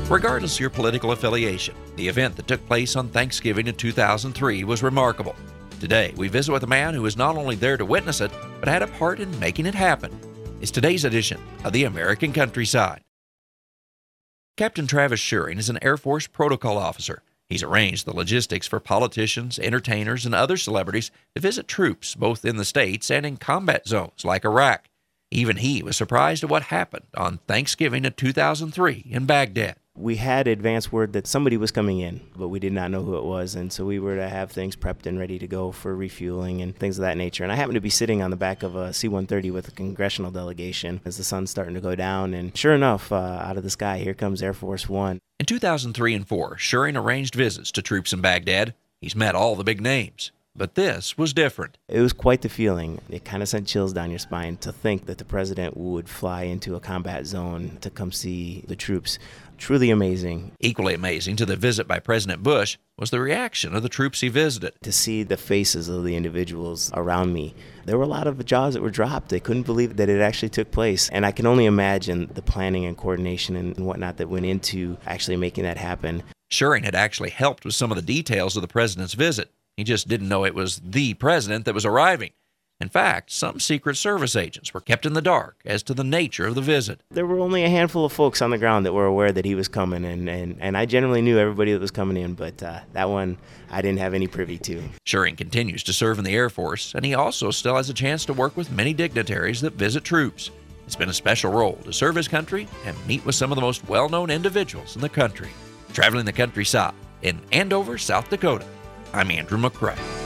Regardless of your political affiliation, the event that took place on Thanksgiving in 2003 was remarkable. Today, we visit with a man who was not only there to witness it, but had a part in making it happen. It's today's edition of the American Countryside. Captain Travis Schuring is an Air Force protocol officer. He's arranged the logistics for politicians, entertainers, and other celebrities to visit troops both in the States and in combat zones like Iraq. Even he was surprised at what happened on Thanksgiving of 2003 in Baghdad. We had advance word that somebody was coming in, but we did not know who it was, and so we were to have things prepped and ready to go for refueling and things of that nature. And I happened to be sitting on the back of a C-130 with a congressional delegation as the sun's starting to go down, and sure enough, out of the sky, here comes Air Force One. In 2003 and 4, Schuring arranged visits to troops in Baghdad. He's met all the big names. But this was different. It was quite the feeling. It kind of sent chills down your spine to think that the president would fly into a combat zone to come see the troops. Truly amazing. Equally amazing to the visit by President Bush was the reaction of the troops he visited. To see the faces of the individuals around me, there were a lot of jaws that were dropped. They couldn't believe that it actually took place. And I can only imagine the planning and coordination and whatnot that went into actually making that happen. Schuring had actually helped with some of the details of the president's visit. He just didn't know it was the president that was arriving. In fact, some Secret Service agents were kept in the dark as to the nature of the visit. There were only a handful of folks on the ground that were aware that he was coming, and I generally knew everybody that was coming in, but that one I didn't have any privy to. Schuring continues to serve in the Air Force, and he also still has a chance to work with many dignitaries that visit troops. It's been a special role to serve his country and meet with some of the most well-known individuals in the country. Traveling the countryside in Andover, South Dakota, I'm Andrew McCrae.